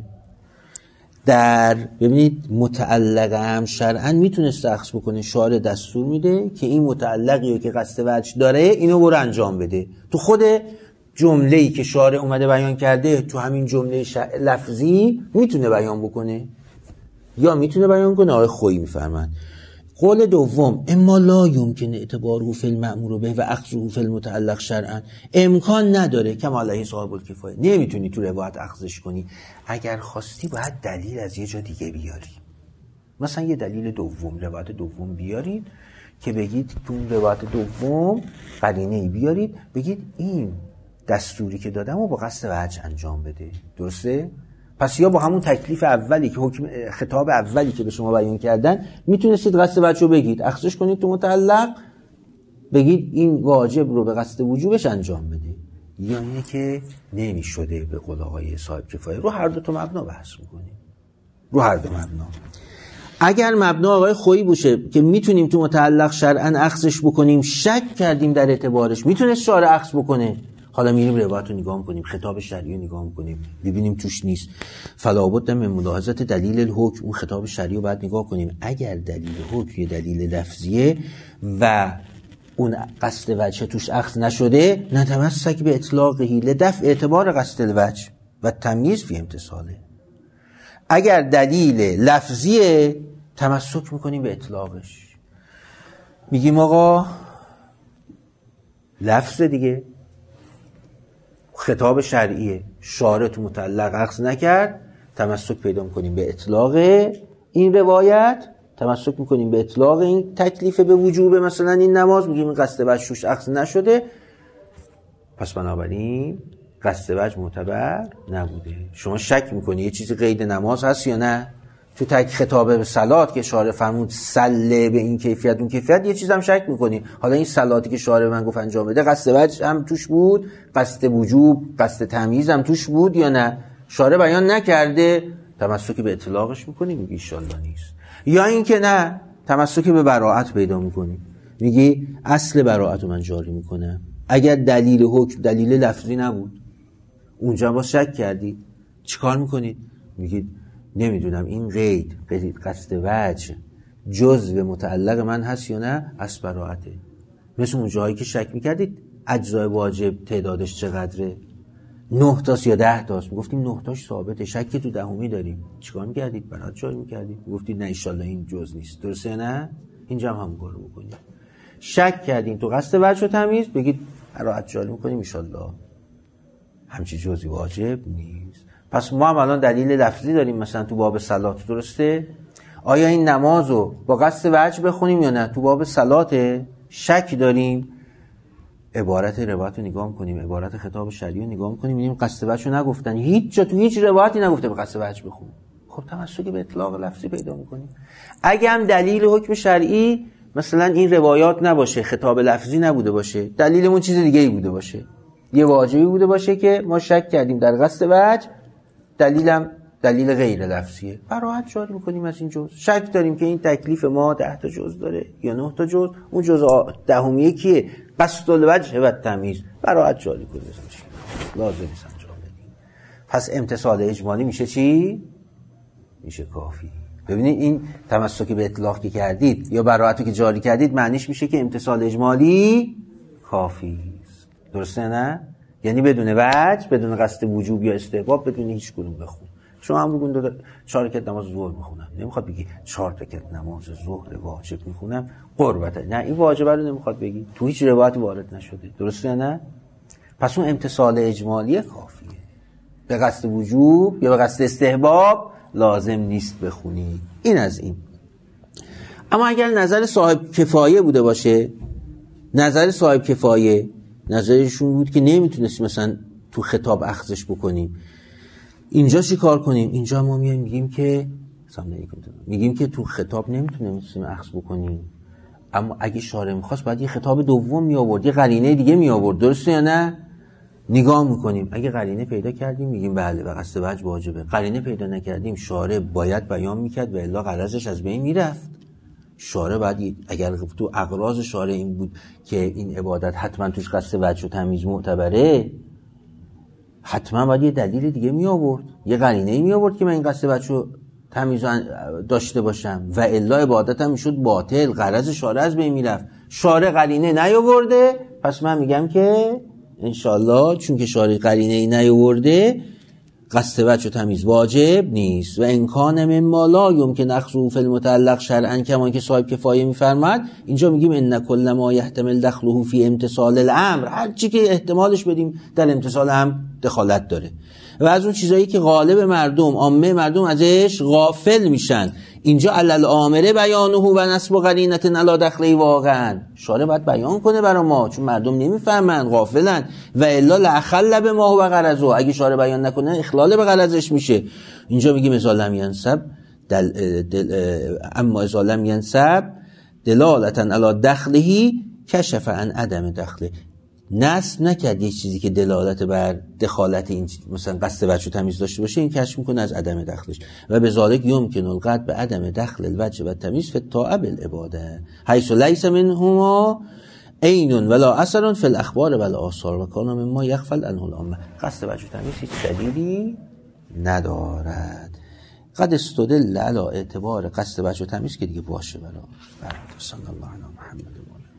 ببینید متعلق هم شرعاً میتونسته اخذ بکنه، شارع دستور میده که این متعلقی رو که قصد وجه داره اینو برو انجام بده. تو خود جمله‌ای که شارع اومده بیان کرده، تو همین جمله لفظی میتونه بیان بکنه. یا میتونه بیان کنه. آقای خویی میفرمایند قول دوم اما لا یمکن اعتباره فی المأمور به و اخذه فی المتعلق شرعا، امکان نداره کما علیه صاحب الکفایه، نمیتونی تو روایت اخذش کنی. اگر خواستی باید دلیل از یه جا دیگه بیاری، مثلا یه دلیل دوم، روایت دوم بیارید که بگید تو روایت دوم قرینه‌ای بیارید بگید این دستوری که دادم و با قصد وجه انجام بده. درسته؟ پس یا با همون تکلیف اولی که حکم خطاب اولی که به شما بیان کردن میتونستید قصد وجه رو بگید، اخذش کنید تو متعلق، بگید این واجب رو به قصد وجوبش انجام بده، یا اینه که نمیشده به قول آقای صاحب کفایه. رو هر دو تا مبنا بحث میکنیم، رو هر دو مبنا. اگر مبنا آقای خویی باشه که میتونیم تو متعلق شرعاً اخذش بکنیم، شک کردیم در اعتبارش، میتونه شارع اخذ بکنه، حالا میریم روایت رو نگاه میکنیم، خطاب شرعی رو نگاه میکنیم، ببینیم توش نیست، فلا بد من ملاحظت دلیل الحکم، اون خطاب شرعی رو بعد نگاه کنیم. اگر دلیل حکم یا دلیل لفظیه و اون قصد وجه توش اخذ نشده، نتمسک به اطلاقه لدفع اعتبار قصد الوجه و تمییز فی امتصاله. اگر دلیل لفظیه تمسک میکنیم به اطلاقش، میگیم آقا لفظ دیگه، خطاب شرعیه، شارع تو متعلق اخذ نکرد، تمسک پیدا میکنیم به اطلاق این روایت، تمسک میکنیم به اطلاق این تکلیف به وجوب مثلا این نماز، میگیم این قصد وجه شوش اخذ نشده، پس بنابراین قصد وجه معتبر نبوده. شما شک میکنی یه چیزی قید نماز هست یا نه؟ تو تک خطابه به صلات که شارع فرمود صله به این کیفیت اون کیفیت، یه چیز هم شک میکنی، حالا این صلاتی که شارع من گفت انجام بده قصد وجه هم توش بود، قصد وجوب، قصد تمییز هم توش بود یا نه؟ شارع بیان نکرده، تمسک به اطلاقش میکنی، میگی انشالله نیست. یا این که نه، تمسک به براءت پیدا میکنی، میگی اصل براءت رو من جاری میکنم. اگر دلیل حکم دلیل لفظی نبود، اونجا با شک کردی، چیکار میکنید؟ میگید نمیدونم این قید قصد وجه جزء متعلق من هست یا نه، اصل براءته. مثل اون جایی که شک میکردید اجزای واجب تعدادش چقدره، 9 تاست یا 10 تاست، میگفتیم 9 تاش ثابته، شکی تو دهمی داریم، چیکار میکردید؟ براءت جاری میکردید، میگفتید نه انشالله این جزء نیست. درسته یا نه؟ اینجا هم همون کارو بکنید. شک کردین تو قصد وجه و تمییز، بگید براءت جاری میکنیم انشالله همچی جزئی واجب نیست. پس ما هم الان دلیل لفظی داریم، مثلا تو باب صلات، درسته؟ آیا این نمازو با قصد وجه بخونیم یا نه؟ تو باب صلات شک داریم، عبارت روایت رو نگاه می‌کنیم، عبارت خطاب شرعی رو نگاه می‌کنیم، می‌بینیم قصد وجه رو نگفتن، هیچ جا تو هیچ روایتی نگفته به قصد وجه بخون. خب تمسک به اطلاق لفظی پیدا می‌کنیم. اگه هم دلیل حکم شرعی مثلا این روایات نباشه، خطاب لفظی نبوده باشه، دلیلمون چیز دیگه‌ای بوده باشه، یه واجبی بوده باشه که ما شک کردیم در قصد وجه، دلیلم دلیل غیر لفظیه، براءت جاری میکنیم از این جزء. شک داریم که این تکلیف ما 10 تا جزء داره یا 9 تا جزء، اون جزء دهمیه کیه؟ قصد الوجه و تمییز، براءت جاری کنیم، لازم نیست انجام بدیم. پس امتصال اجمالی میشه چی؟ میشه کافی. ببینید این تمسک به اطلاق که کردید یا براءتی که جاری کردید معنیش میشه که امتصال اجمالی کافی است. درسته نه؟ یعنی بدون وجه، بدون قصد وجوب یا استحباب، بدون هیچ کدوم بخون. شما هم بگون 4 رکعت نماز ظهر میخونم، نمیخواد بگی 4 رکعت نماز ظهر واجب میخونم قربت، نه این واجبه رو نمیخواد بگی، تو هیچ روایتی وارد نشده. درسته نه؟ پس اون امتصال اجمالی کافیه، به قصد وجوب یا به قصد استحباب لازم نیست بخونی. این از این. اما اگر نظر صاحب کفایه بوده باشه، نظر صاحب کفایه نظرشون بود که نمیتونستیم مثلا تو خطاب اخذش بکنیم، اینجا چی کار کنیم؟ اینجا ما میگیم که میگیم که تو خطاب نمیتونستیم اخذ بکنیم، اما اگه شارع میخواست باید یه خطاب دوم می آورد، یه قرینه دیگه می آورد. درسته یا نه؟ نگاه میکنیم، اگه قرینه پیدا کردیم میگیم بله و قصد وجه واجبه، قرینه پیدا نکردیم شارع باید بیان میکرد و الا غرضش از بین میرفت. شارع باید اگر تو اغراض شارع این بود که این عبادت حتما توش قصد وجه و تمییز معتبره، حتما باید یه دلیل دیگه می آورد، یه قرینه‌ای می آورد که من این قصد وجه و تمییز داشته باشم و الا عبادتم میشد باطل، غرض شارع از بین میرفت. شارع قرینه نیاورده، پس من میگم که انشالله چون که شارع قرینه‌ای نیاورده قصد وجه و تمیز واجب نیست. و امکان مما لا یمکن اخذه فی المتعلق شرعا، کما که صاحب کفایه میفرماد. اینجا میگیم ان کل ما یحتمل دخله فی امتثال الامر، هر چی که احتمالش بدیم در امتثال امر دخالت داره. و از اون چیزایی که غالب مردم، عامه مردم ازش غافل میشن، اینجا علل امره بیانه و نسب قرینه علی دخله واقعا. شارع باید بیان کنه برای ما، چون مردم نمیفهمن، غافلن. و الا لاخل به ما و غرضه، اگه شارع بیان نکنه اخلال به غرضش میشه. اینجا میگیم اذا لم ینسب اما اذا لم ینسب دلالتا علی دخله کشف عن عدم دخله. نسب نکرد یک چیزی که دلالت بر دخالت این مثلا قصد وجه و تمیز داشته باشه، این کشف میکنه از عدم دخلش. و به ذالک یمکن القطع به عدم دخل الوجه و تمیز فی الطاعه بالعباده حیث لیس منهما عین ولا اثر فی الاخبار والآثار و کان مما یغفل عنه العامه. قصد وجه و تمیز هیچ دلیلی ندارد. قد استدل علی اعتبار قصد وجه و تمیز که دیگه باشه برای صلی الله علی محمد.